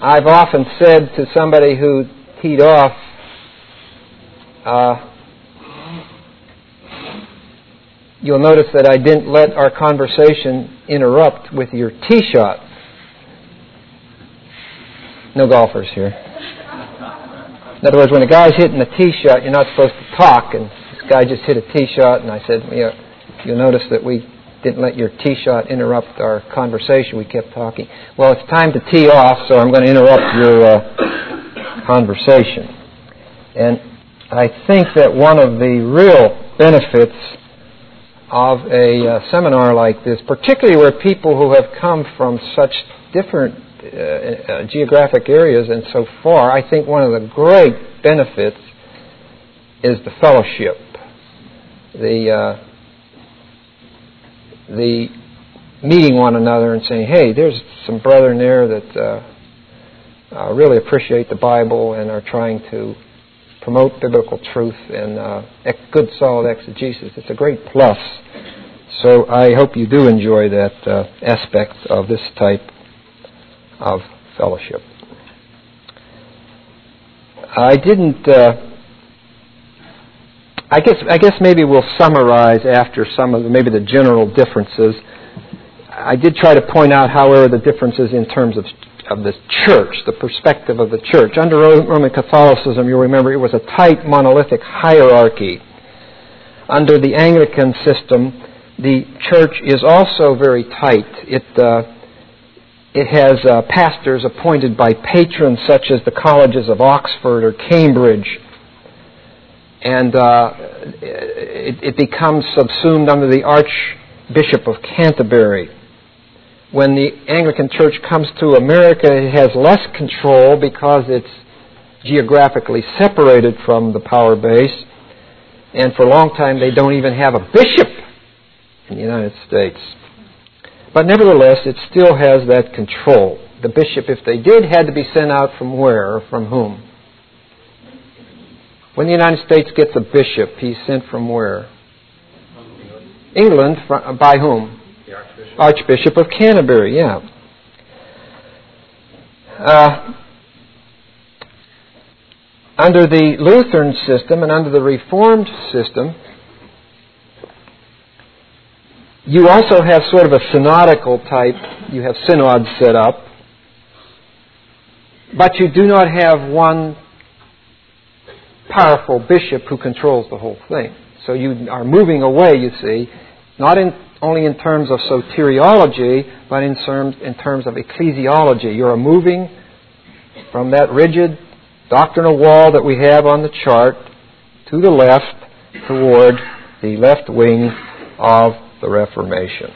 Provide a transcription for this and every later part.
I've often said to somebody who teed off, you'll notice that I didn't let our conversation interrupt with your tee shot. No golfers here. In other words, when a guy's hitting a tee shot, you're not supposed to talk, and this guy just hit a tee shot, and I said, yeah, you'll notice that we didn't let your tee shot interrupt our conversation. We kept talking. Well, it's time to tee off, so I'm going to interrupt your conversation. And I think that one of the real benefits of a seminar like this, particularly where people who have come from such different geographic areas and so far, I think one of the great benefits is the fellowship, the meeting one another and saying, hey, there's some brethren there that really appreciate the Bible and are trying to promote biblical truth and good solid exegesis. It's a great plus. So I hope you do enjoy that aspect of this type of fellowship. I didn't. I guess maybe we'll summarize after some of maybe the general differences. I did try to point out, however, the differences in terms of the church, the perspective of the church. Under Roman Catholicism, you'll remember, it was a tight monolithic hierarchy. Under the Anglican system, the church is also very tight. It has pastors appointed by patrons such as the colleges of Oxford or Cambridge, and it becomes subsumed under the Archbishop of Canterbury. When the Anglican Church comes to America, it has less control because it's geographically separated from the power base, and for a long time they don't even have a bishop in the United States. But nevertheless, it still has that control. The bishop, if they did, had to be sent out from where or from whom? When the United States gets a bishop, he's sent from where? England. By whom? The Archbishop. Archbishop of Canterbury, yeah. Under the Lutheran system and under the Reformed system, you also have sort of a synodical type. You have synods set up, but you do not have one powerful bishop who controls the whole thing. So you are moving away, you see, not only in terms of soteriology, but in terms of ecclesiology. You are moving from that rigid doctrinal wall that we have on the chart to the left toward the left wing of the Reformation.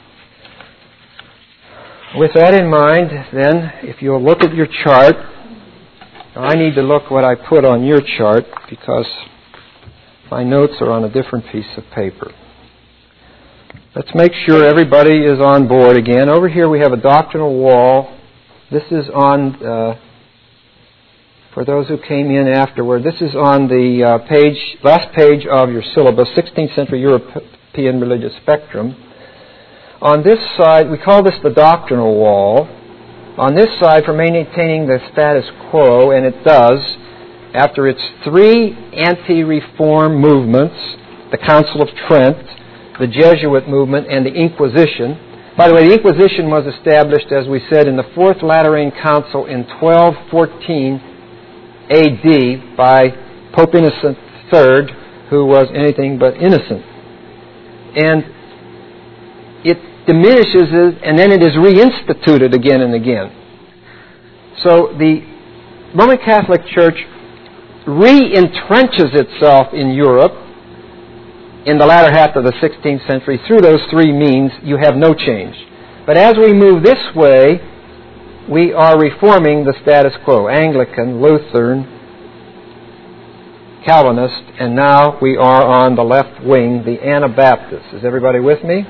With that in mind, then, if you'll look at your chart, I need to look what I put on your chart because my notes are on a different piece of paper. Let's make sure everybody is on board again. Over here we have a doctrinal wall. This is on, for those who came in afterward, this is on the last page of your syllabus, 16th Century European Religious Spectrum. On this side, we call this the doctrinal wall. On this side, for maintaining the status quo, and it does, after its three anti-reform movements, the Council of Trent, the Jesuit movement, and the Inquisition. By the way, the Inquisition was established, as we said, in the Fourth Lateran Council in 1214 A.D. by Pope Innocent III, who was anything but innocent. And it diminishes it, and then it is reinstituted again and again. So the Roman Catholic Church re-entrenches itself in Europe in the latter half of the 16th century. Through those three means, you have no change. But as we move this way, we are reforming the status quo. Anglican, Lutheran, Calvinist, and now we are on the left wing, the Anabaptists. Is everybody with me?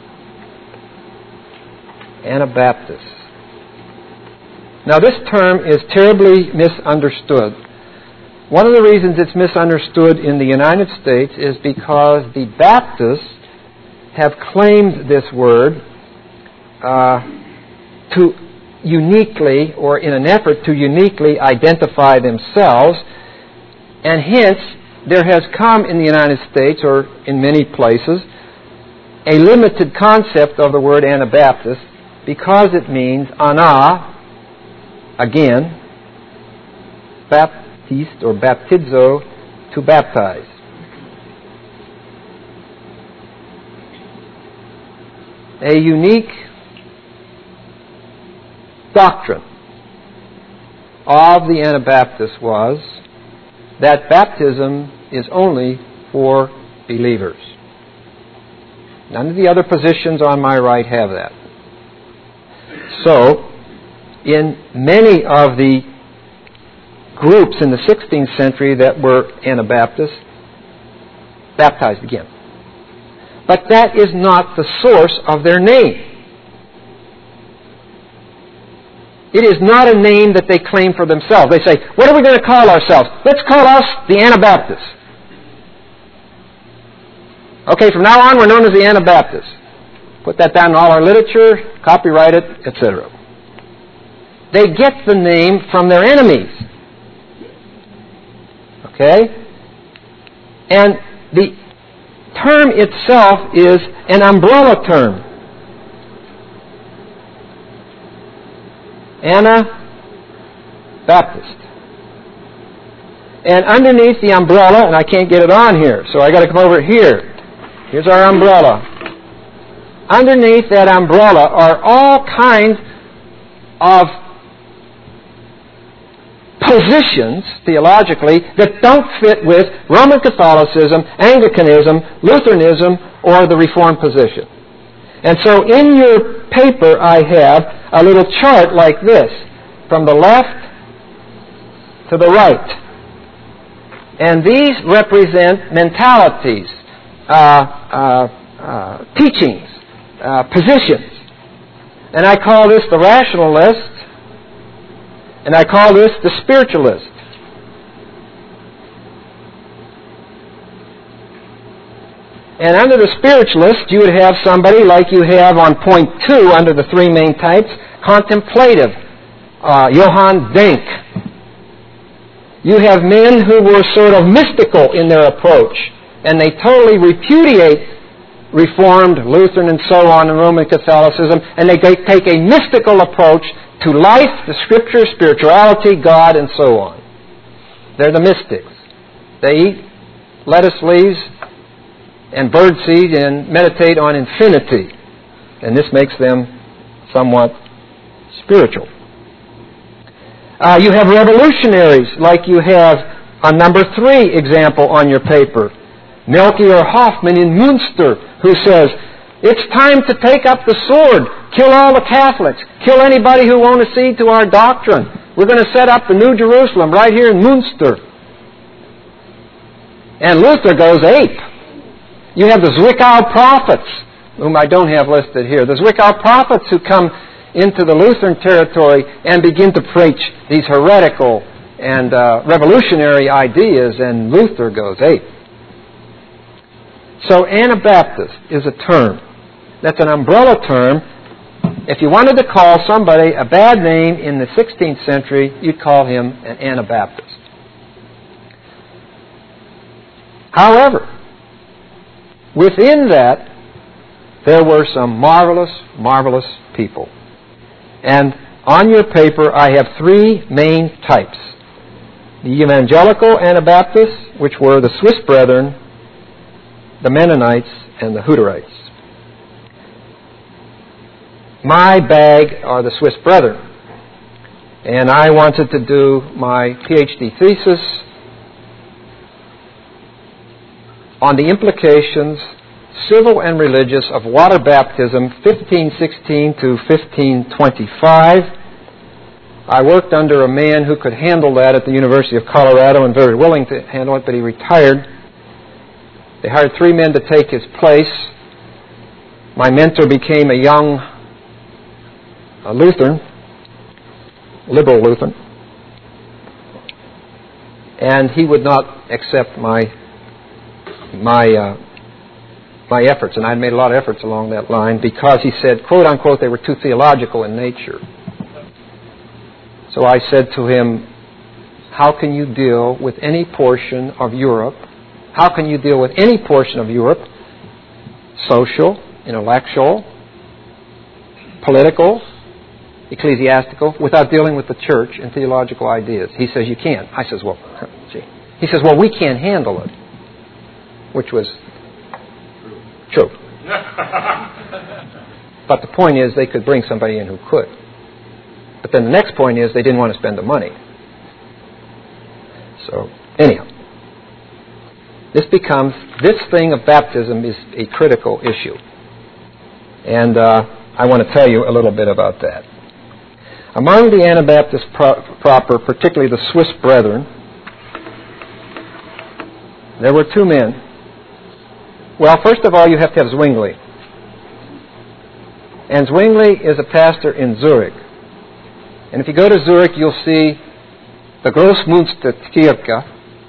Anabaptists. Now this term is terribly misunderstood. One of the reasons it's misunderstood in the United States is because the Baptists have claimed this word to uniquely, or in an effort to uniquely identify themselves, and hence there has come in the United States, or in many places, a limited concept of the word Anabaptist because it means ana, again, baptiste or baptizo, to baptize. A unique doctrine of the Anabaptists was that baptism is only for believers. None of the other positions on my right have that. So, in many of the groups in the 16th century that were Anabaptists, baptized again. But that is not the source of their name. It is not a name that they claim for themselves. They say, what are we going to call ourselves? Let's call us the Anabaptists. Okay, from now on we're known as the Anabaptists. Put that down in all our literature, copyright it, etc. They get the name from their enemies. Okay? And the term itself is an umbrella term. Anabaptist. And underneath the umbrella, and I can't get it on here, so I got to come over here. Here's our umbrella. Underneath that umbrella are all kinds of positions, theologically, that don't fit with Roman Catholicism, Anglicanism, Lutheranism, or the Reformed position. And so in your paper I have a little chart like this, from the left to the right. And these represent mentalities, teachings, positions. And I call this the rationalist, and I call this the spiritualist. And under the spiritualist, you would have somebody like you have on point 2 under the 3 main types, contemplative, Johann Denk. You have men who were sort of mystical in their approach, and they totally repudiate Reformed, Lutheran, and so on in Roman Catholicism, and they take a mystical approach to life, the Scripture, spirituality, God, and so on. They're the mystics. They eat lettuce leaves and birdseed and meditate on infinity. And this makes them somewhat spiritual. You have revolutionaries, like you have on number 3 example on your paper. Melchior Hoffman in Münster, who says, it's time to take up the sword, kill all the Catholics, kill anybody who won't accede to our doctrine. We're going to set up the New Jerusalem right here in Münster. And Luther goes ape. You have the Zwickau prophets, whom I don't have listed here. The Zwickau prophets who come into the Lutheran territory and begin to preach these heretical and revolutionary ideas, and Luther goes ape. So Anabaptist is a term. That's an umbrella term. If you wanted to call somebody a bad name in the 16th century, you'd call him an Anabaptist. However, within that, there were some marvelous, marvelous people. And on your paper, I have 3 main types. The Evangelical Anabaptists, which were the Swiss Brethren, the Mennonites, and the Hutterites. My bag are the Swiss Brethren. And I wanted to do my PhD thesis on the implications, civil and religious, of water baptism 1516 to 1525. I worked under a man who could handle that at the University of Colorado and very willing to handle it, but he retired. They hired 3 men to take his place. My mentor became a young Lutheran, liberal Lutheran, and he would not accept my efforts, and I made a lot of efforts along that line because he said, quote unquote, they were too theological in nature. So I said to him, how can you deal with any portion of Europe? How can you deal with any portion of Europe, social, intellectual, political, ecclesiastical, without dealing with the church and theological ideas? He says, you can't. I says, well, gee. He says, well, we can't handle it. Which was true. But the point is, they could bring somebody in who could. But then the next point is, they didn't want to spend the money. So, anyhow, this thing of baptism is a critical issue. And I want to tell you a little bit about that. Among the Anabaptists proper, particularly the Swiss Brethren, there were two men. Well, first of all, you have to have Zwingli. And Zwingli is a pastor in Zurich. And if you go to Zurich, you'll see the Großmünsterkirche,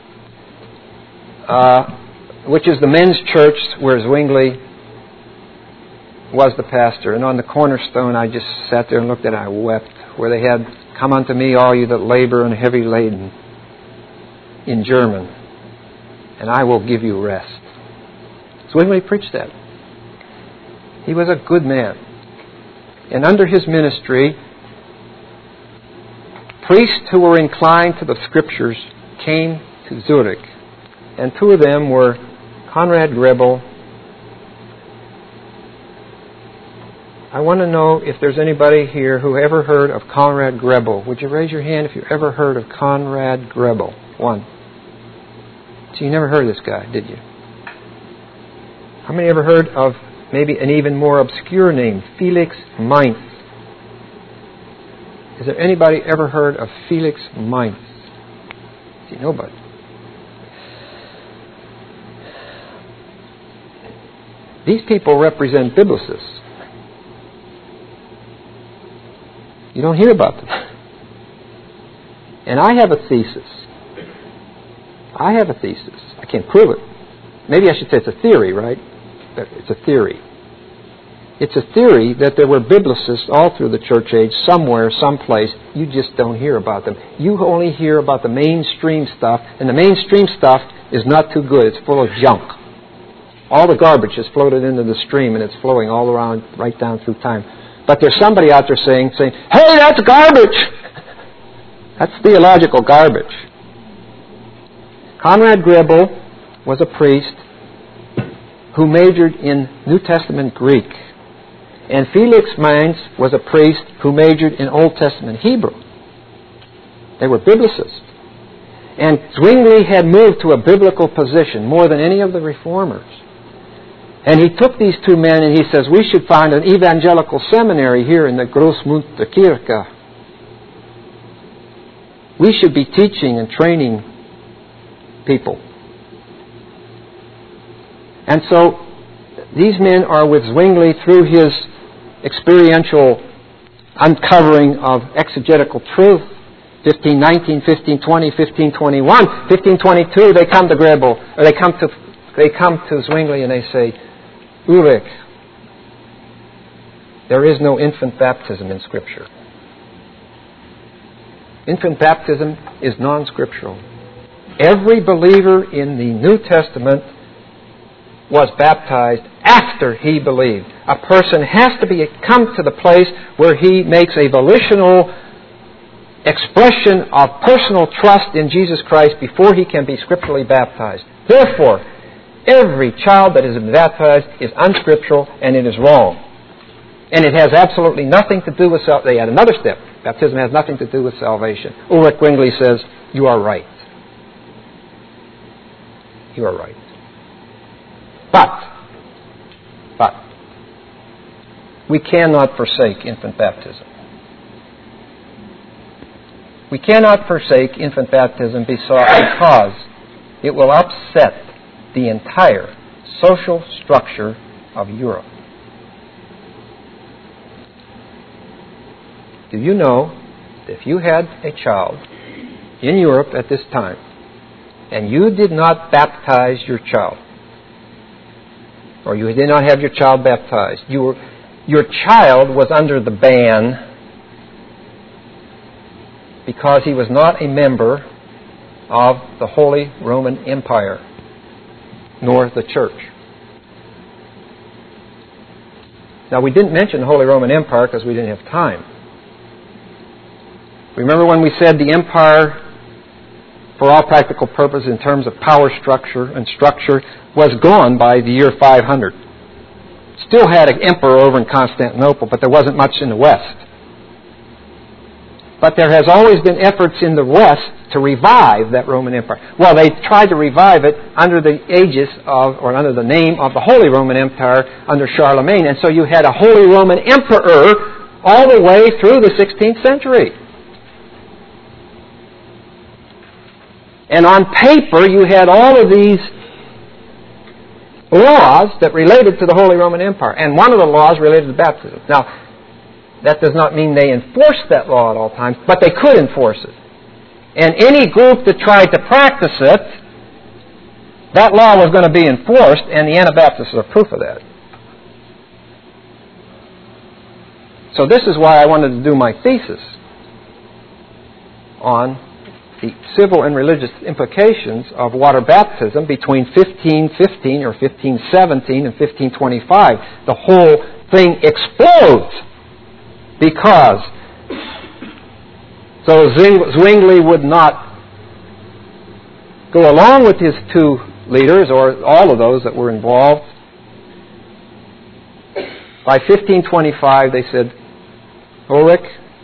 which is the men's church where Zwingli was the pastor. And on the cornerstone, I just sat there and looked at it, I wept, where they had, "Come unto me, all you that labor and are heavy laden," in German, "and I will give you rest." Zwingli preached that. He was a good man. And under his ministry, priests who were inclined to the Scriptures came to Zurich. And two of them were Conrad Grebel. I want to know if there's anybody here who ever heard of Conrad Grebel. Would you raise your hand if you ever heard of Conrad Grebel? One. So you never heard of this guy, did you? How many ever heard of maybe an even more obscure name, Felix Mainz? Is there anybody ever heard of Felix Mainz? See, nobody. These people represent biblicists. You don't hear about them. And I have a thesis. I can't prove it. Maybe I should say it's a theory, right? It's a theory. It's a theory that there were biblicists all through the church age, somewhere, someplace. You just don't hear about them. You only hear about the mainstream stuff, and the mainstream stuff is not too good. It's full of junk. All the garbage has floated into the stream, and it's flowing all around, right down through time. But there's somebody out there saying, "Hey, that's garbage!" That's theological garbage. Conrad Grebel was a priest who majored in New Testament Greek. And Felix Mainz was a priest who majored in Old Testament Hebrew. They were biblicists. And Zwingli had moved to a biblical position more than any of the reformers. And he took these two men and he says, we should find an evangelical seminary here in the Großmünsterkirche. We should be teaching and training people. And so these men are with Zwingli through his experiential uncovering of exegetical truth. 1519, 1520, 1521, 1522, they come to Grebel, or they come to Zwingli and they say, Ulrich, there is no infant baptism in Scripture. Infant baptism is non-scriptural. Every believer in the New Testament was baptized after he believed. A person has to come to the place where he makes a volitional expression of personal trust in Jesus Christ before he can be scripturally baptized. Therefore, every child that is baptized is unscriptural and it is wrong. And it has absolutely nothing to do with salvation. They add another step. Baptism has nothing to do with salvation. Ulrich Zwingli says, you are right. You are right. But, we cannot forsake infant baptism. We cannot forsake infant baptism because it will upset the entire social structure of Europe. Do you know that if you had a child in Europe at this time and you did not baptize your child, or you did not have your child baptized, your child was under the ban because he was not a member of the Holy Roman Empire, nor the church. Now, we didn't mention the Holy Roman Empire because we didn't have time. Remember when we said the empire, for all practical purposes in terms of power structure, was gone by the year 500. Still had an emperor over in Constantinople, but there wasn't much in the West. But there has always been efforts in the West to revive that Roman Empire. Well, they tried to revive it under the aegis of, or under the name of the Holy Roman Empire under Charlemagne. And so you had a Holy Roman Emperor all the way through the 16th century. And on paper, you had all of these laws that related to the Holy Roman Empire. And one of the laws related to baptism. Now, that does not mean they enforced that law at all times, but they could enforce it. And any group that tried to practice it, that law was going to be enforced, and the Anabaptists are proof of that. So this is why I wanted to do my thesis on the civil and religious implications of water baptism between 1515 or 1517 and 1525. The whole thing explodes because so Zwingli would not go along with his two leaders, or all of those that were involved. By 1525, they said, Ulrich,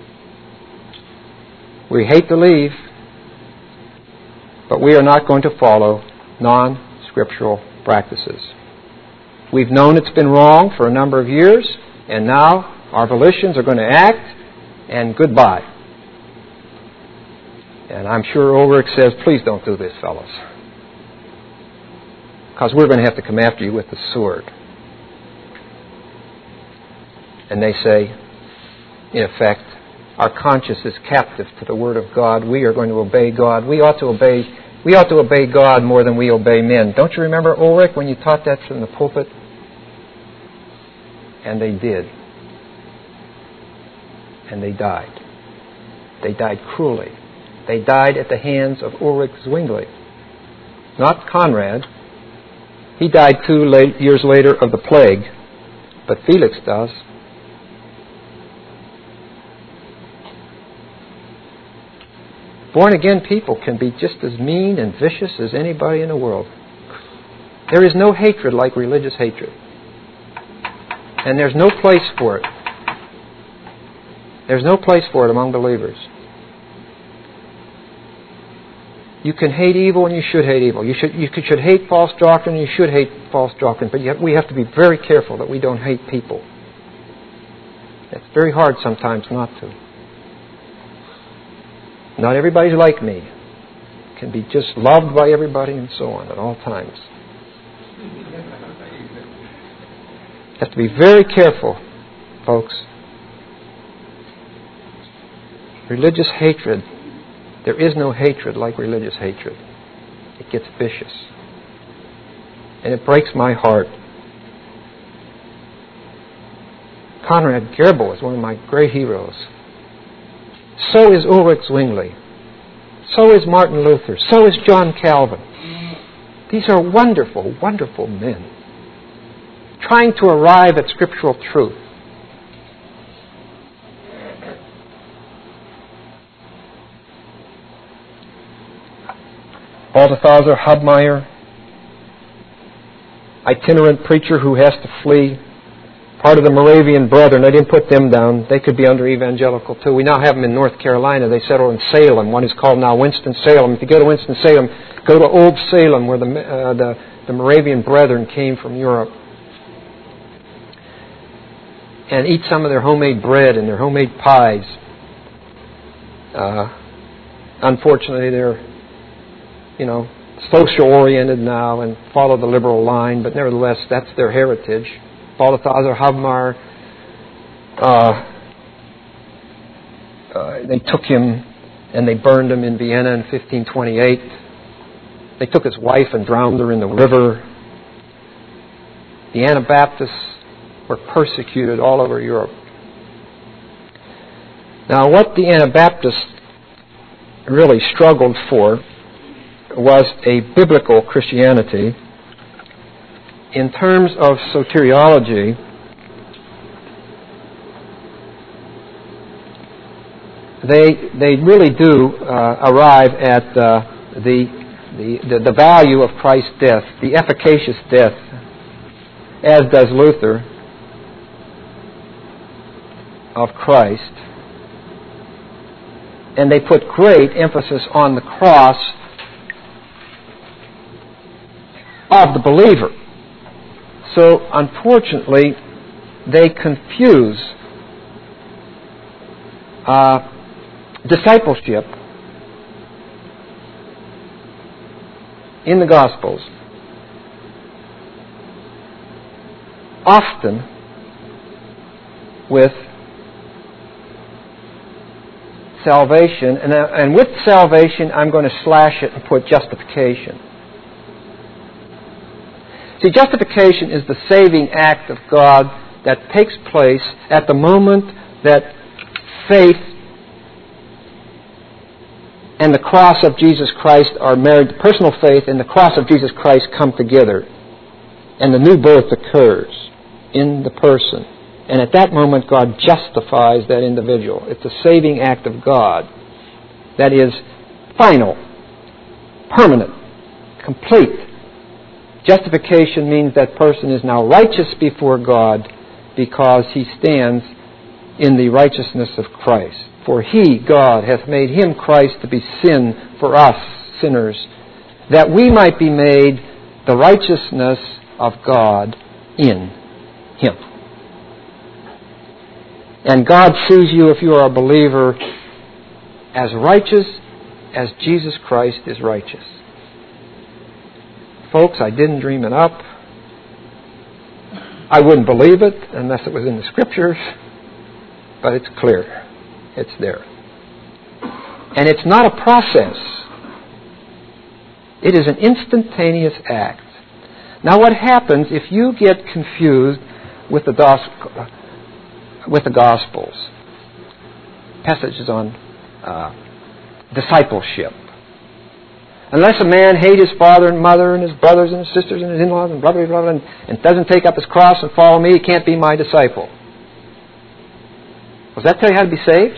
we hate to leave, but we are not going to follow non-scriptural practices. We've known it's been wrong for a number of years, and now our volitions are going to act, and goodbye. And I'm sure Ulrich says, please don't do this, fellows, because we're going to have to come after you with the sword. And they say, in effect, our conscience is captive to the Word of God. We are going to obey God. We ought to obey God more than we obey men. Don't you remember, Ulrich, when you taught that from the pulpit? And they did. And they died. They died cruelly. They died at the hands of Ulrich Zwingli. Not Conrad. He died 2 years later of the plague. But Felix does. Born-again people can be just as mean and vicious as anybody in the world. There is no hatred like religious hatred. And there's no place for it. There's no place for it among believers. You can hate evil and you should hate evil. You should hate false doctrine and you should hate false doctrine. But yet we have to be very careful that we don't hate people. It's very hard sometimes not to. Not everybody's like me. Can be just loved by everybody and so on at all times. Have to be very careful, folks. Religious hatred. There is no hatred like religious hatred. It gets vicious. And it breaks my heart. Conrad Goebel is one of my great heroes. So is Ulrich Zwingli. So is Martin Luther. So is John Calvin. These are wonderful, wonderful men trying to arrive at scriptural truth. Balthasar Hubmaier, itinerant preacher who has to flee, part of the Moravian Brethren. I didn't put them down. They could be under evangelical too. We now have them in North Carolina. They settle in Salem. One is called now Winston-Salem. If you go to Winston-Salem, go to Old Salem where the Moravian Brethren came from Europe. And eat some of their homemade bread and their homemade pies. Unfortunately, they're social-oriented now and follow the liberal line, but nevertheless, that's their heritage. Balthasar Hubmaier, they took him and they burned him in Vienna in 1528. They took his wife and drowned her in the river. The Anabaptists were persecuted all over Europe. Now, what the Anabaptists really struggled for was a biblical Christianity. In terms of soteriology, they really do arrive at the value of Christ's death, the efficacious death, as does Luther, of Christ. And they put great emphasis on the cross of the believer. So, unfortunately, they confuse discipleship in the Gospels often with salvation, and with salvation I'm going to slash it and put justification. See, justification is the saving act of God that takes place at the moment that faith and the cross of Jesus Christ are married. Personal faith and the cross of Jesus Christ come together, and the new birth occurs in the person. And at that moment, God justifies that individual. It's a saving act of God that is final, permanent, complete. Justification means that person is now righteous before God because he stands in the righteousness of Christ. For He, God, hath made Him, Christ, to be sin for us, sinners, that we might be made the righteousness of God in Him. And God sees you, if you are a believer, as righteous as Jesus Christ is righteous. Folks, I didn't dream it up. I wouldn't believe it unless it was in the Scriptures, but it's clear. It's there. And it's not a process. It is an instantaneous act. Now what happens if you get confused with the Gospels? Passages on discipleship. Unless a man hate his father and mother and his brothers and his sisters and his in-laws and blah, blah, blah, and doesn't take up his cross and follow me, he can't be my disciple. Does that tell you how to be saved?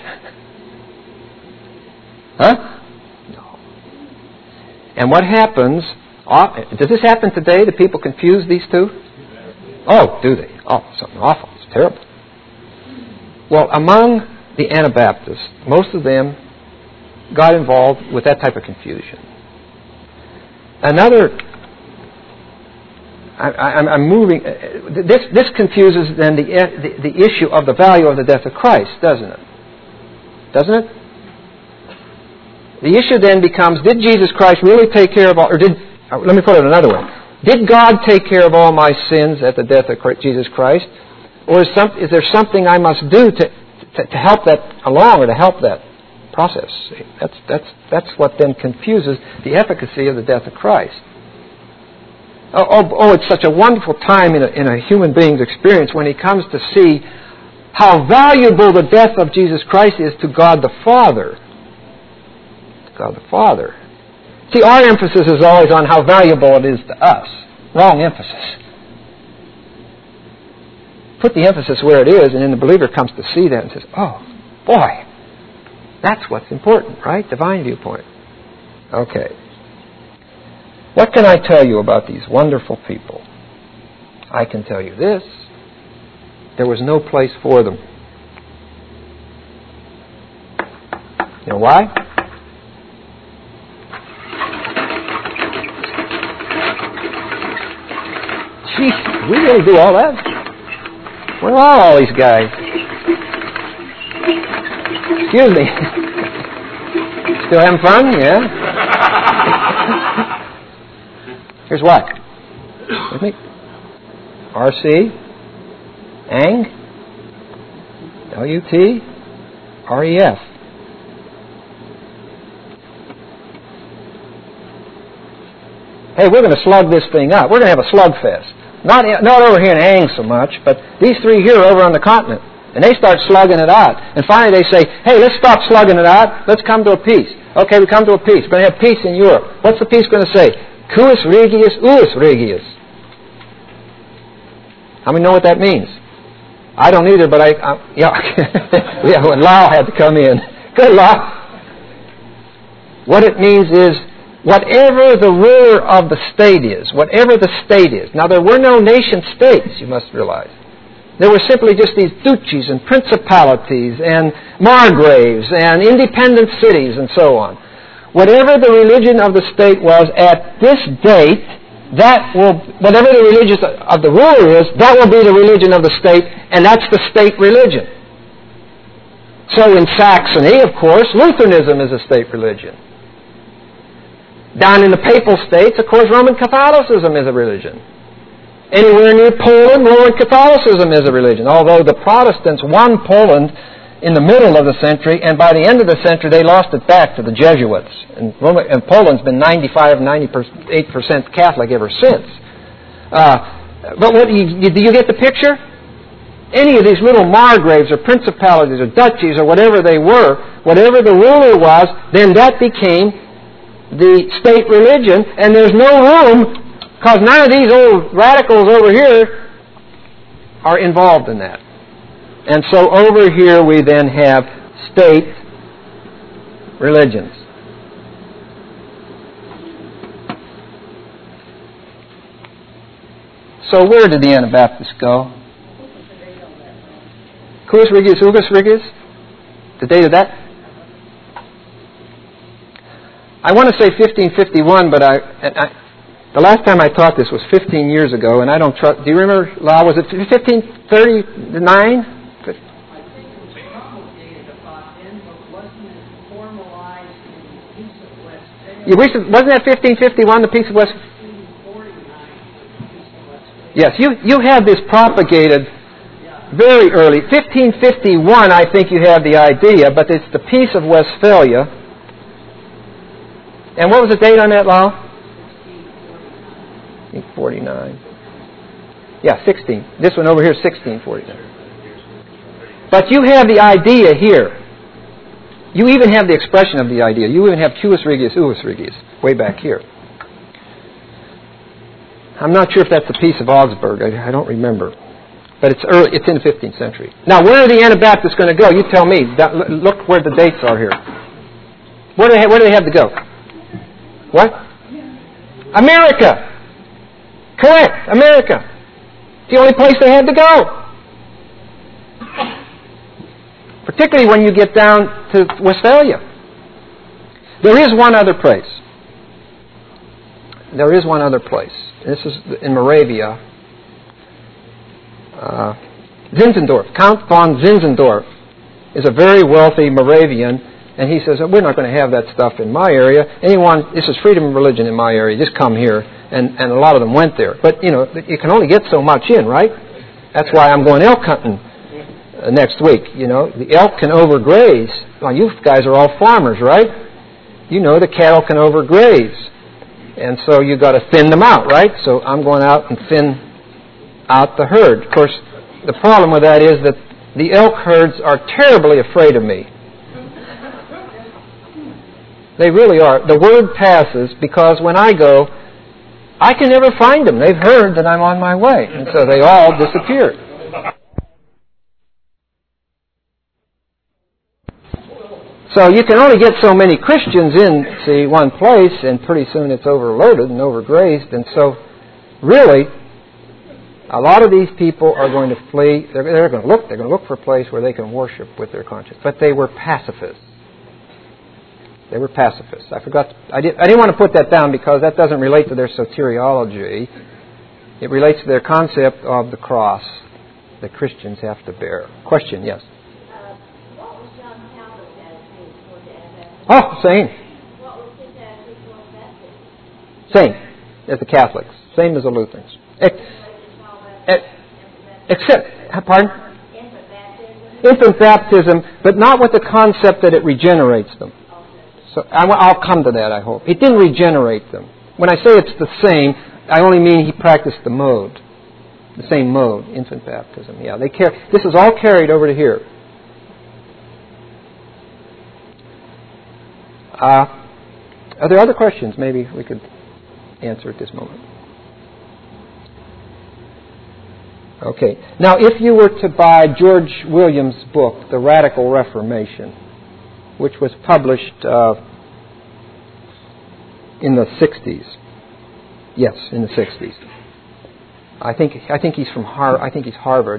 Huh? No. And what happens, does this happen today? Do people confuse these two? Oh, do they? Oh, something awful. It's terrible. Well, among the Anabaptists, most of them got involved with that type of confusion. Another, I'm moving. This confuses then the issue of the value of the death of Christ, doesn't it? Doesn't it? The issue then becomes: did Jesus Christ really take care of all? Or let me put it another way: did God take care of all my sins at the death of Jesus Christ, or is there something I must do to help that along, or to help that process? That's what then confuses the efficacy of the death of Christ. Oh, it's such a wonderful time in a human being's experience when he comes to see how valuable the death of Jesus Christ is to God the Father. To God the Father. See, our emphasis is always on how valuable it is to us. Wrong emphasis. Put the emphasis where it is, and then the believer comes to see that and says, oh, boy, that's what's important, right? Divine viewpoint. Okay. What can I tell you about these wonderful people? I can tell you this. There was no place for them. You know why? Gee, we really do all that? Where are all these guys? Excuse me. Still having fun? Yeah? Here's what? With me? R.C. Ang. L.U.T. R.E.F. Hey, we're going to slug this thing up. We're going to have a slugfest. Not over here in Ang so much, but these three here over on the continent. And they start slugging it out. And finally they say, hey, let's stop slugging it out. Let's come to a peace. Okay, we come to a peace. We're going to have peace in Europe. What's the peace going to say? Quis regius, uis regius. How many know what that means? I don't either, but yeah, when Lau had to come in. Good, Lau. What it means is, whatever the ruler of the state is, whatever the state is. Now, there were no nation-states, you must realize. There were simply just these duchies and principalities and margraves and independent cities and so on. Whatever the religion of the state was at this date, whatever the religion of the ruler is, that will be the religion of the state, and that's the state religion. So in Saxony, of course, Lutheranism is a state religion. Down in the papal states, of course, Roman Catholicism is a religion. Anywhere near Poland, Roman Catholicism is a religion, although the Protestants won Poland in the middle of the century, and by the end of the century they lost it back to the Jesuits. And Poland's been 98% Catholic ever since. But do you get the picture? Any of these little margraves or principalities or duchies or whatever they were, whatever the ruler was, then that became the state religion, and there's no room, because none of these old radicals over here are involved in that. And so over here we then have state religions. So where did the Anabaptists go? Quis regius, ugus regius? The date of that? I want to say 1551, but the last time I taught this was 15 years ago, and I don't trust. Do you remember, Lau? Was it 1539? I think it was promulgated about then, but wasn't it formalized in the Peace of Westphalia? Wasn't that 1551, the Peace of Westphalia? 1549, the Peace of Westphalia. Yes, you had this propagated very early. 1551, I think you have the idea, but it's the Peace of Westphalia. And what was the date on that, Lau? 1649. Yeah, 16. This one over here is 1649. But you have the idea here. You even have the expression of the idea. You even have quis regius, uus regius, way back here. I'm not sure if that's the Peace of Augsburg. I don't remember. But it's early. It's in the 15th century. Now, where are the Anabaptists going to go? You tell me. Look where the dates are here. Where do they have to go? What? America. Correct. America. It's the only place they had to go. Particularly when you get down to Westphalia. There is one other place. There is one other place. This is in Moravia. Zinzendorf. Count von Zinzendorf is a very wealthy Moravian, and he says, we're not going to have that stuff in my area. This is freedom of religion in my area. Just come here. And a lot of them went there. But, you can only get so much in, right? That's why I'm going elk hunting next week. The elk can overgraze. Well, you guys are all farmers, right? The cattle can overgraze. And so you've got to thin them out, right? So I'm going out and thin out the herd. Of course, the problem with that is that the elk herds are terribly afraid of me. They really are. The word passes because when I go, I can never find them. They've heard that I'm on my way. And so they all disappear. So you can only get so many Christians in, one place, and pretty soon it's overloaded and overgrazed. And so, really, a lot of these people are going to flee. They're going to look for a place where they can worship with their conscience. But they were pacifists. They were pacifists. I didn't want to put that down because that doesn't relate to their soteriology. It relates to their concept of the cross that Christians have to bear. Question, yes? What was John Calvin's attitude toward the Anabaptists? Oh, same. What was his attitude toward Baptists? Same as the Catholics. Same as the Lutherans. Except, pardon? Infant baptism, but not with the concept that it regenerates them. So I'll come to that, I hope. It didn't regenerate them. When I say it's the same, I only mean he practiced the mode. The same mode, infant baptism. Yeah, this is all carried over to here. Are there other questions maybe we could answer at this moment? Okay. Now, if you were to buy George Williams' book, The Radical Reformation, which was published in the 60s. Yes, in the 60s. I think he's from Harvard.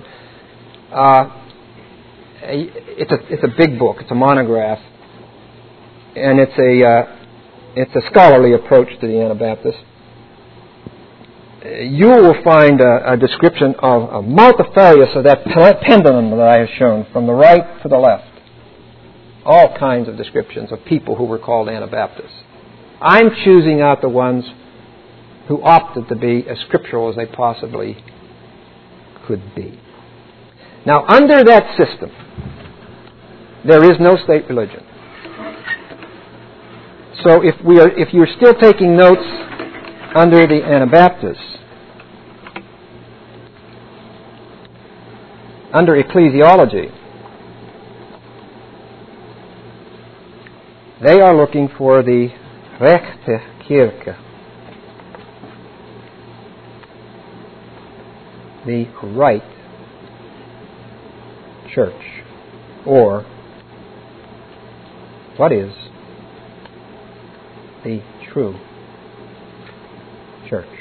It's a big book. It's a monograph, and it's a scholarly approach to the Anabaptists. You will find a description of a multifarious of that pendulum that I have shown from the right to the left. All kinds of descriptions of people who were called Anabaptists. I'm choosing out the ones who opted to be as scriptural as they possibly could be. Now, under that system, there is no state religion. So if you're still taking notes under the Anabaptists, under ecclesiology, they are looking for the rechte Kirche, the right church, or what is the true church.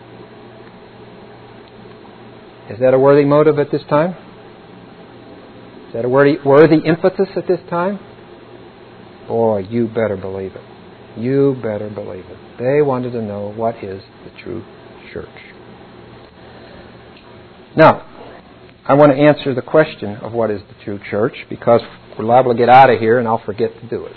Is that a worthy motive at this time? Is that a worthy emphasis at this time? Boy, you better believe it. You better believe it. They wanted to know what is the true church. Now, I want to answer the question of what is the true church, because we're liable to get out of here and I'll forget to do it.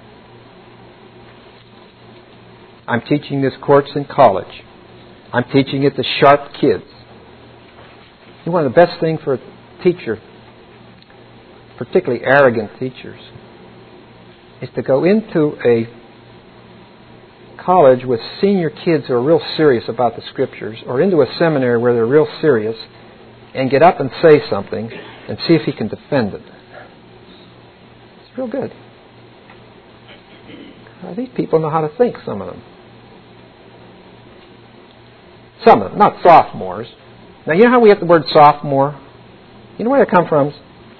I'm teaching this course in college. I'm teaching it to sharp kids. One of the best things for a teacher, particularly arrogant teachers, is to go into a college with senior kids who are real serious about the Scriptures, or into a seminary where they're real serious, and get up and say something and see if he can defend it. It's real good. These people know how to think, some of them. Some of them, not sophomores. Now, you know how we have the word sophomore? You know where that comes from?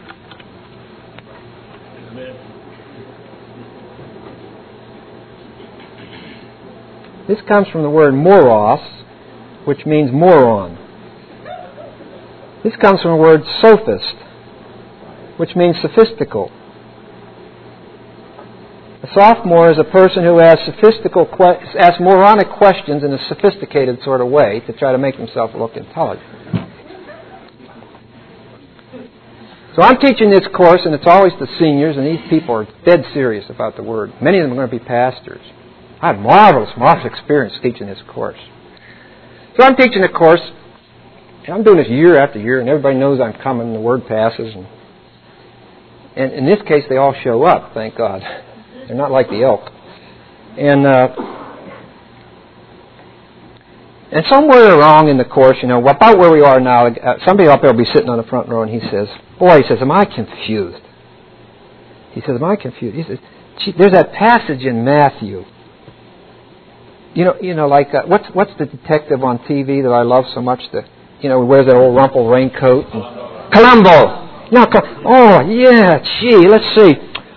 This comes from the word moros, which means moron. This comes from the word sophist, which means sophistical. A sophomore is a person who asks moronic questions in a sophisticated sort of way to try to make himself look intelligent. So I'm teaching this course, and it's always the seniors, and these people are dead serious about the Word. Many of them are going to be pastors. I had marvelous experience teaching this course. So I'm teaching the course, and I'm doing this year after year, and everybody knows I'm coming, and the Word passes. And in this case, they all show up, thank God. They're not like the elk. And somewhere along in the course, about where we are now, somebody up there will be sitting on the front row, and he says, am I confused? He says, am I confused? He says, there's that passage in Matthew. What's the detective on TV that I love so much that, who wears that old rumpled raincoat? Columbo! Let's see.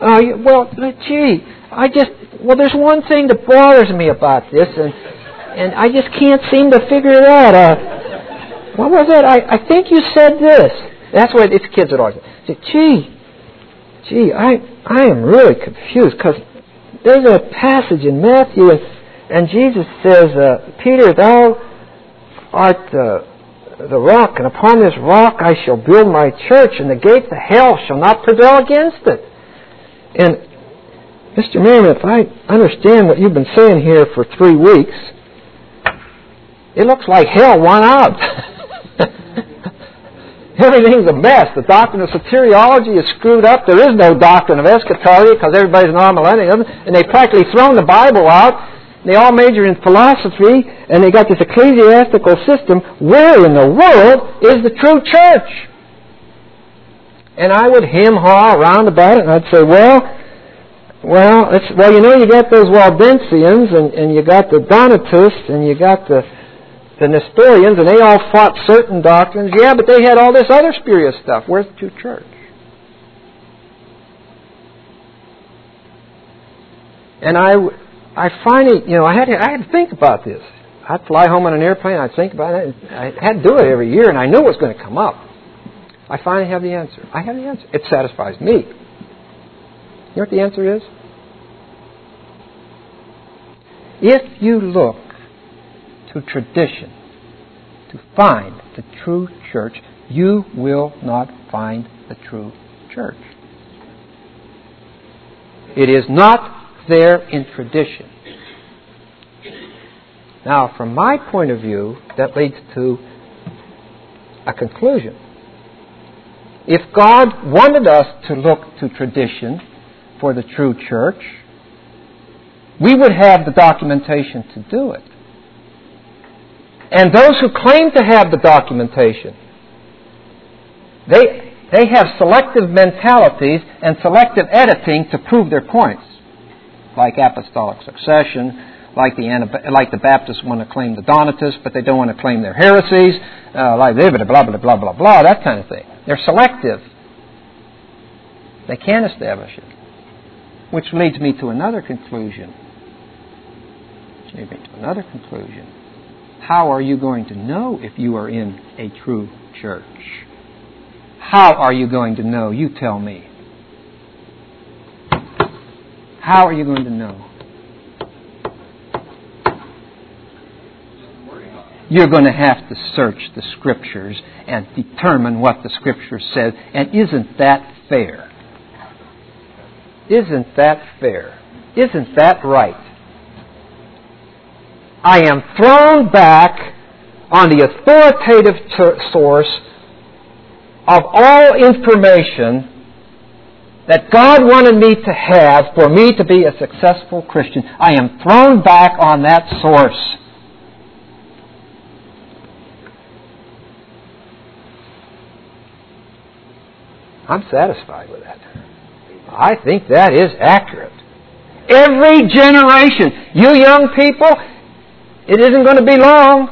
There's one thing that bothers me about this, and I just can't seem to figure it out. What was it? I think you said this. That's what it's kids that always say. I am really confused, because there's a passage in Matthew, and Jesus says, Peter, thou art the rock, and upon this rock I shall build my church, and the gates of hell shall not prevail against it. And Mr. Merriman, if I understand what you've been saying here for 3 weeks, it looks like hell won out. Everything's a mess. The doctrine of soteriology is screwed up. There is no doctrine of eschatology because everybody's an amillennialism, and they've practically thrown the Bible out. They all major in philosophy, and they got this ecclesiastical system. Where in the world is the true church? And I would hem-haw around about it, and I'd say, well, you got those Waldensians, and you got the Donatists, and you got the Nestorians, and they all fought certain doctrines. Yeah, but they had all this other spurious stuff. Where's the true church? And I finally, I had to think about this. I'd fly home on an airplane, I'd think about it. I had to do it every year, and I knew it was going to come up. I finally have the answer. I have the answer. It satisfies me. You know what the answer is? If you look to tradition to find the true church, you will not find the true church. It is not there in tradition. Now, from my point of view, that leads to a conclusion. If God wanted us to look to tradition for the true church, we would have the documentation to do it. And those who claim to have the documentation, they have selective mentalities and selective editing to prove their points, like apostolic succession, like the Baptists want to claim the Donatists, but they don't want to claim their heresies, like blah, blah, blah, blah, blah, blah, that kind of thing. They're selective. They can't establish it. Which leads me to another conclusion. How are you going to know if you are in a true church? How are you going to know? You tell me. How are you going to know? You're going to have to search the Scriptures and determine what the Scripture says. And isn't that fair? Isn't that fair? Isn't that right? I am thrown back on the authoritative source of all information that God wanted me to have for me to be a successful Christian. I am thrown back on that source. I'm satisfied with that. I think that is accurate. Every generation, you young people, it isn't going to be long.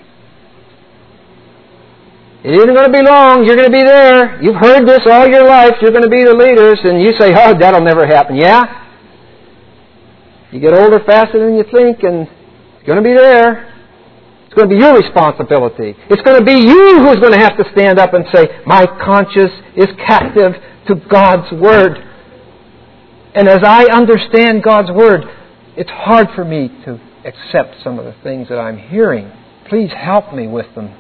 It isn't going to be long. You're going to be there. You've heard this all your life. You're going to be the leaders. And you say, oh, that'll never happen. Yeah? You get older faster than you think, and it's going to be there. It's going to be your responsibility. It's going to be you who's going to have to stand up and say, my conscience is captive to God's Word. And as I understand God's Word, it's hard for me to accept some of the things that I'm hearing. Please help me with them.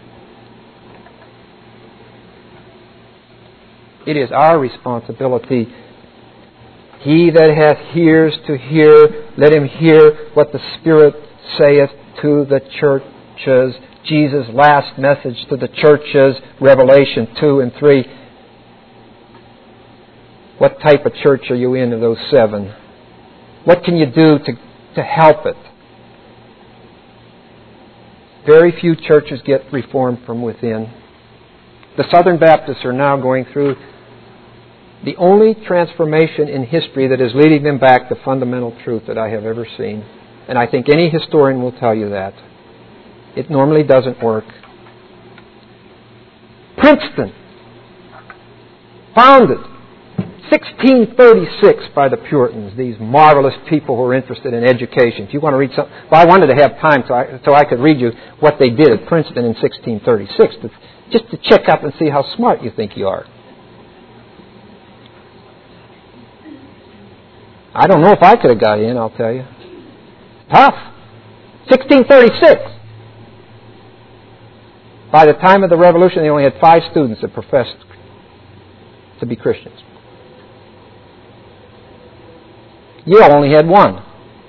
It is our responsibility. He that hath ears to hear, let him hear what the Spirit saith to the churches. Jesus' last message to the churches, Revelation 2 and 3. What type of church are you in of those 7? What can you do to help it? Very few churches get reformed from within. The Southern Baptists are now going through the only transformation in history that is leading them back to fundamental truth that I have ever seen. And I think any historian will tell you that. It normally doesn't work. Princeton, founded 1636 by the Puritans, these marvelous people who are interested in education. If you want to read something, well, I wanted to have time so I could read you what they did at Princeton in 1636, just to check up and see how smart you think you are. I don't know if I could have got in, I'll tell you. Tough. 1636. By the time of the Revolution, they only had 5 students that professed to be Christians. Yale only had 1.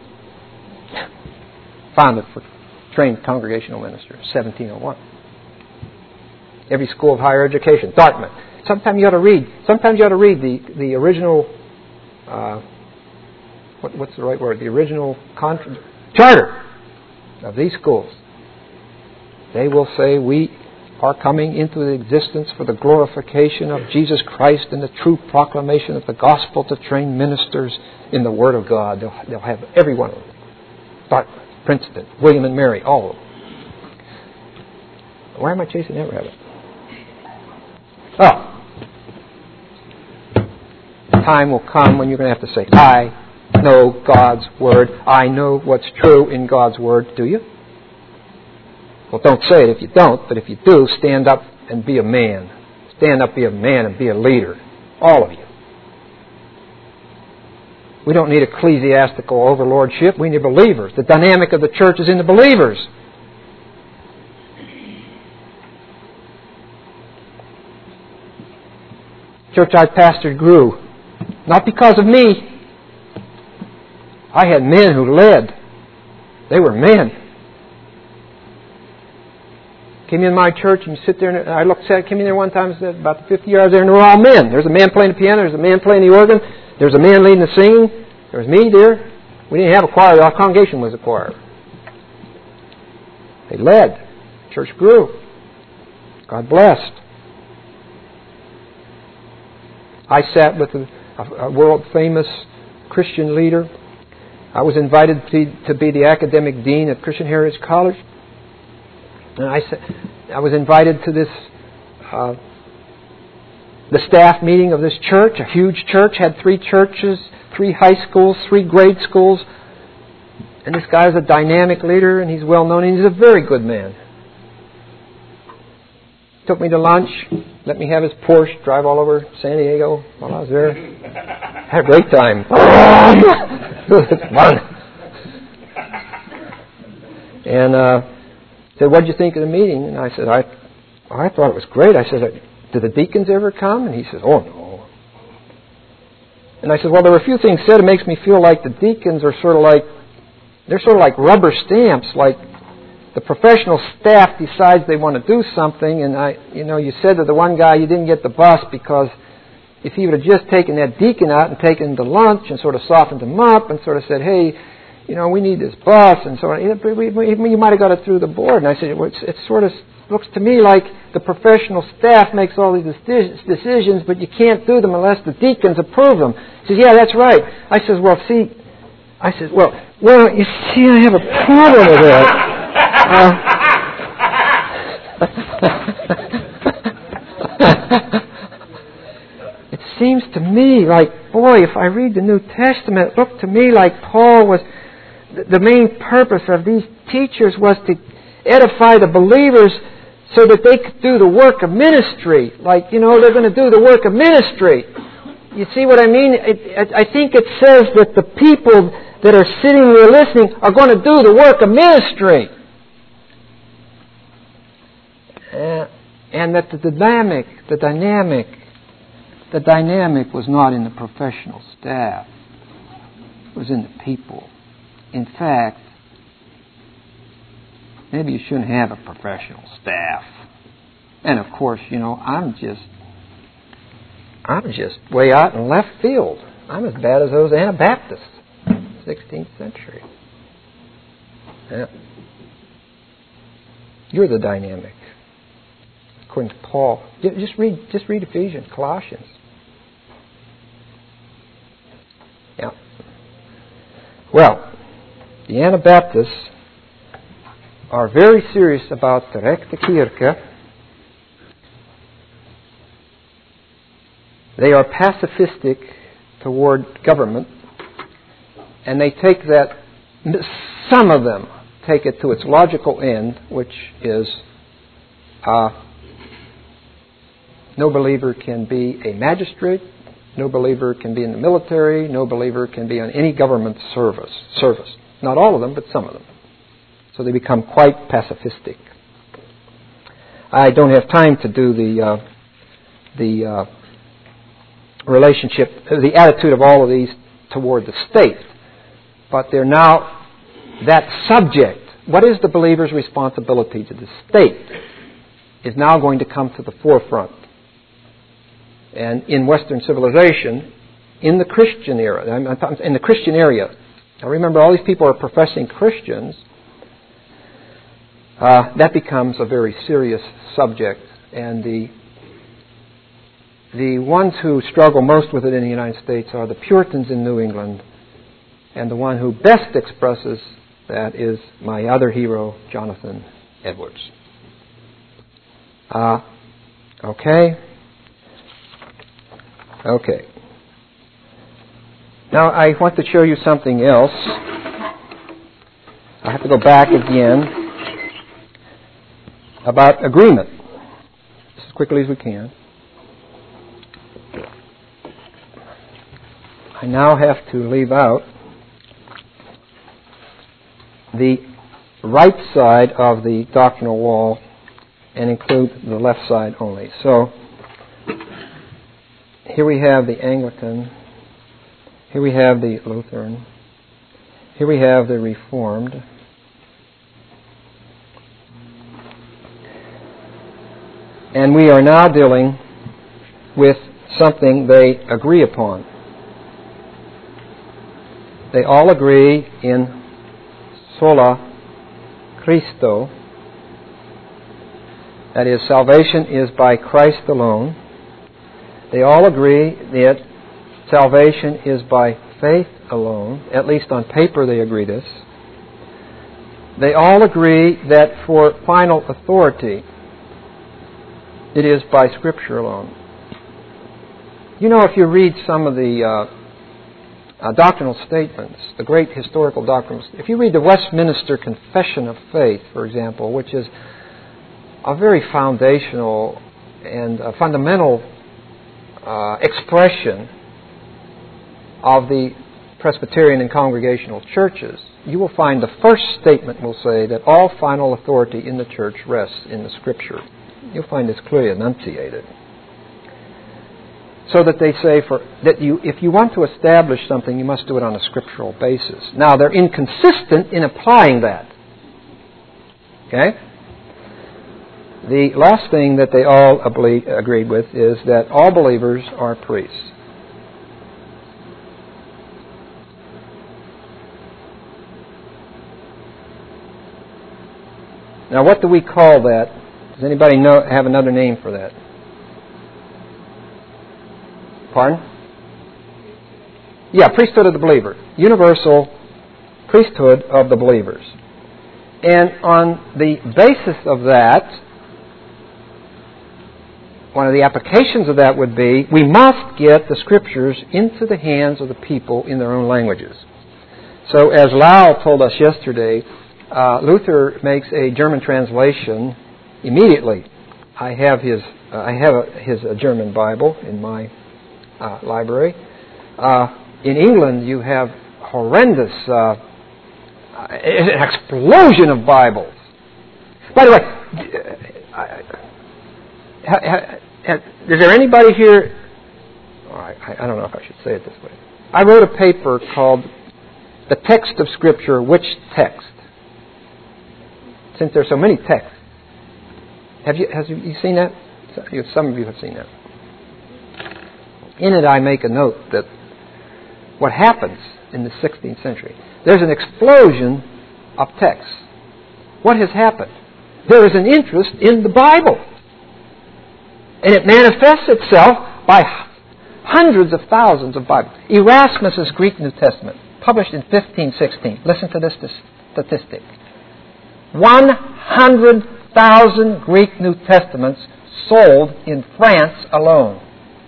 Founded for trained congregational ministers, 1701. Every school of higher education, Dartmouth. Sometimes you ought to read the original. What's the right word? The original charter of these schools. They will say, we are coming into the existence for the glorification of Jesus Christ and the true proclamation of the gospel to train ministers in the Word of God. They'll have every one of them. Dartmouth, Princeton, William and Mary, all of them. Why am I chasing that rabbit? Oh. Time will come when you're going to have to say, I know God's Word. I know what's true in God's Word. Do you? Well, don't say it if you don't, but if you do, stand up and be a man. Stand up, be a man, and be a leader. All of you. We don't need ecclesiastical overlordship. We need believers. The dynamic of the church is in the believers. Church I pastored grew. Not because of me. I had men who led. They were men. Came in my church and you sit there and I came in there one time and said, about the 50 yards there, and they were all men. There's a man playing the piano, there's a man playing the organ, there's a man leading the singing, there was me there. We didn't have a choir, our congregation was a choir. They led. Church grew. God blessed. I sat with a world-famous Christian leader. I was invited to be the academic dean at Christian Heritage College. And I was invited to this, the staff meeting of this church, a huge church, had 3 churches, 3 high schools, 3 grade schools. And this guy is a dynamic leader, and he's well known, and he's a very good man. Took me to lunch, let me have his Porsche, drive all over San Diego while I was there. Had a great time. It's fun. And said, what did you think of the meeting? And I said, I thought it was great. I said, did the deacons ever come? And he said, oh, no. And I said, well, there were a few things said. It makes me feel like the deacons are sort of like rubber stamps, like the professional staff decides they want to do something, and you said to the one guy you didn't get the bus because if he would have just taken that deacon out and taken him to lunch and sort of softened him up and sort of said, hey, we need this bus, and so on, you might have got it through the board. And I said, it sort of looks to me like the professional staff makes all these decisions, but you can't do them unless the deacons approve them. He says, yeah, that's right. I said, well, you see, I have a problem with that. It seems to me like, boy, if I read the New Testament, it looked to me like Paul was, the main purpose of these teachers was to edify the believers so that they could do the work of ministry. Like, they're going to do the work of ministry. You see what I mean? I think it says that the people that are sitting there listening are going to do the work of ministry. And that the dynamic was not in the professional staff. It was in the people. In fact, maybe you shouldn't have a professional staff. And of course, I'm just way out in left field. I'm as bad as those Anabaptists, 16th century. Yeah. You're the dynamic. According to Paul. Just read Ephesians, Colossians. Yeah. Well, the Anabaptists are very serious about the rechte Kirche. They are pacifistic toward government, and they take that, some of them take it to its logical end, which is no believer can be a magistrate, no believer can be in the military, no believer can be on any government service. Not all of them, but some of them. So they become quite pacifistic. I don't have time to do the relationship, the attitude of all of these toward the state. But they're now that subject. What is the believer's responsibility to the state is now going to come to the forefront. And in Western civilization, in the Christian era, in the Christian area, Now remember, all these people are professing Christians. That becomes a very serious subject, and the ones who struggle most with it in the United States are the Puritans in New England, and the one who best expresses that is my other hero, Jonathan Edwards. Okay. Now I want to show you something else. I have to go back again about agreement, as quickly as we can. I now have to leave out the right side of the doctrinal wall and include the left side only. So here we have the Anglican, here we have the Lutheran, here we have the Reformed, and we are now dealing with something they agree upon. They all agree in sola Christo. That is, salvation is by Christ alone. They all agree that salvation is by faith alone. At least on paper they agree this. They all agree that for final authority, it is by Scripture alone. You know, if you read some of the doctrinal statements, the great historical doctrinal, if you read the Westminster Confession of Faith, for example, which is a very foundational and fundamental expression of the Presbyterian and Congregational churches, you will find the first statement will say that all final authority in the church rests in the Scripture. You'll find this clearly enunciated. So that they say if you want to establish something, you must do it on a scriptural basis. Now, they're inconsistent in applying that. Okay? The last thing that they all agreed with is that all believers are priests. Now, what do we call that? Does anybody have another name for that? Pardon? Yeah, priesthood of the believer. Universal priesthood of the believers. And on the basis of that, one of the applications of that would be, we must get the Scriptures into the hands of the people in their own languages. So as Lau told us yesterday, Luther makes a German translation immediately. I have his German Bible in my library. In England, you have horrendous, an explosion of Bibles. By the way, is there anybody here? I don't know if I should say it this way. I wrote a paper called "The Text of Scripture, Which Text?" Since there are so many texts, have you seen that? Some of you have seen that. In it, I make a note that what happens in the 16th century, there's an explosion of texts. What has happened? There is an interest in the Bible. And it manifests itself by hundreds of thousands of Bibles. Erasmus' Greek New Testament, published in 1516. Listen to this statistic. 100,000 Greek New Testaments sold in France alone.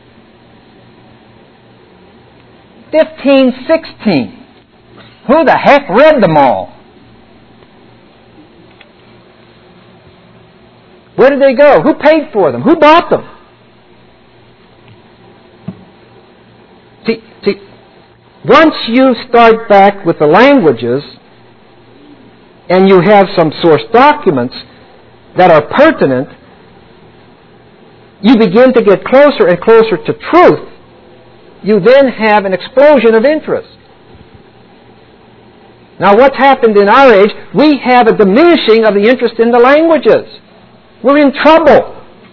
1516. Who the heck read them all? Where did they go? Who paid for them? Who bought them? See, once you start back with the languages and you have some source documents that are pertinent, you begin to get closer and closer to truth. You then have an explosion of interest. Now, what's happened in our age, we have a diminishing of the interest in the languages. We're in trouble.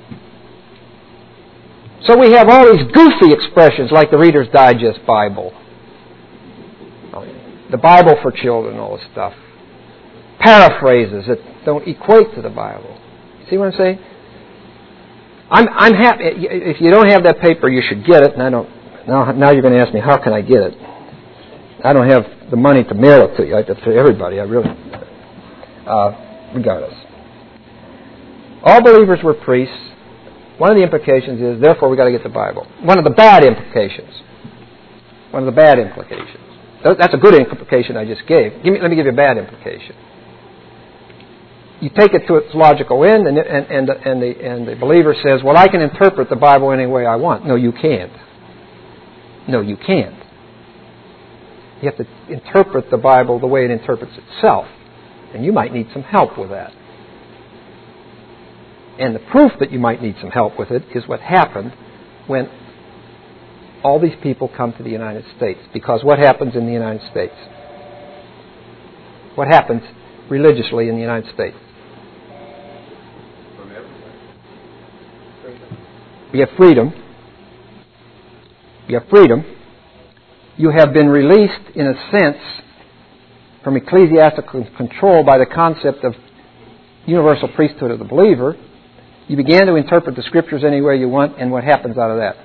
So we have all these goofy expressions like the Reader's Digest Bible. The Bible for children, all this stuff. Paraphrases that don't equate to the Bible. See what I'm saying? I'm happy. If you don't have that paper, you should get it. And I don't. Now you're going to ask me, how can I get it? I don't have the money to mail it to you, to everybody. I really. Regardless, all believers were priests. One of the implications is, therefore, we got to get the Bible. One of the bad implications. That's a good implication I just gave. Let me give you a bad implication. You take it to its logical end, and the believer says, well, I can interpret the Bible any way I want. No, you can't. You have to interpret the Bible the way it interprets itself. And you might need some help with that. And the proof that you might need some help with it is what happened when all these people come to the United States. Because what happens in the United States? What happens religiously in the United States? You have freedom. You have been released, in a sense, from ecclesiastical control by the concept of universal priesthood of the believer. You began to interpret the Scriptures any way you want, and what happens out of that?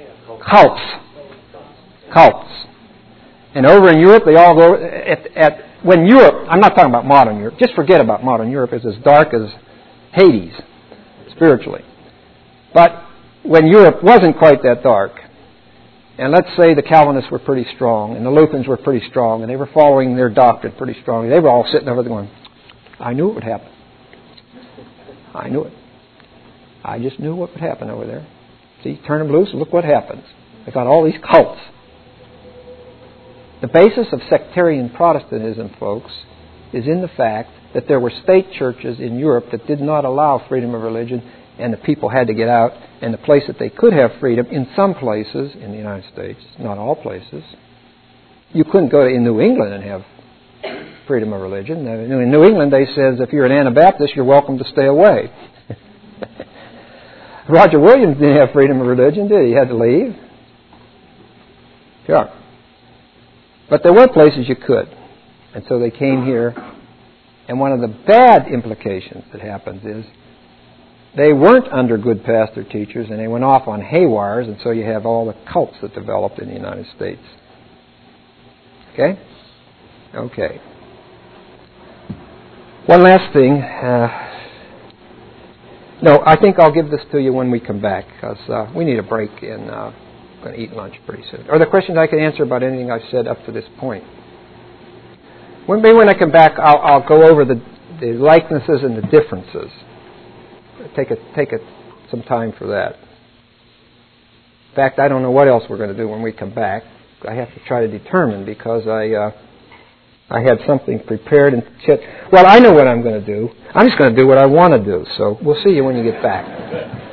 Cults. And over in Europe, they all go when Europe. I'm not talking about modern Europe. Just forget about modern Europe. It's as dark as Hades, spiritually. But when Europe wasn't quite that dark, and let's say the Calvinists were pretty strong, and the Lutherans were pretty strong, and they were following their doctrine pretty strongly, they were all sitting over there going, I knew it would happen. I knew it. I just knew what would happen over there. See, turn them loose, and look what happens. They got all these cults. The basis of sectarian Protestantism, folks, is in the fact that there were state churches in Europe that did not allow freedom of religion, and the people had to get out. And the place that they could have freedom, in some places in the United States, not all places, you couldn't go in New England and have freedom of religion. In New England, they says if you're an Anabaptist, you're welcome to stay away. Roger Williams didn't have freedom of religion, did he? He had to leave. Sure. But there were places you could. And so they came here. And one of the bad implications that happens is they weren't under good pastor teachers, and they went off on haywires, and so you have all the cults that developed in the United States. Okay? Okay. One last thing. No, I think I'll give this to you when we come back, because we need a break, and I'm going to eat lunch pretty soon. Are there questions I can answer about anything I've said up to this point? Maybe when I come back, I'll go over the likenesses and the differences. Take some time for that. In fact, I don't know what else we're going to do when we come back. I have to try to determine, because I had something prepared. Well, I know what I'm going to do. I'm just going to do what I want to do. So we'll see you when you get back.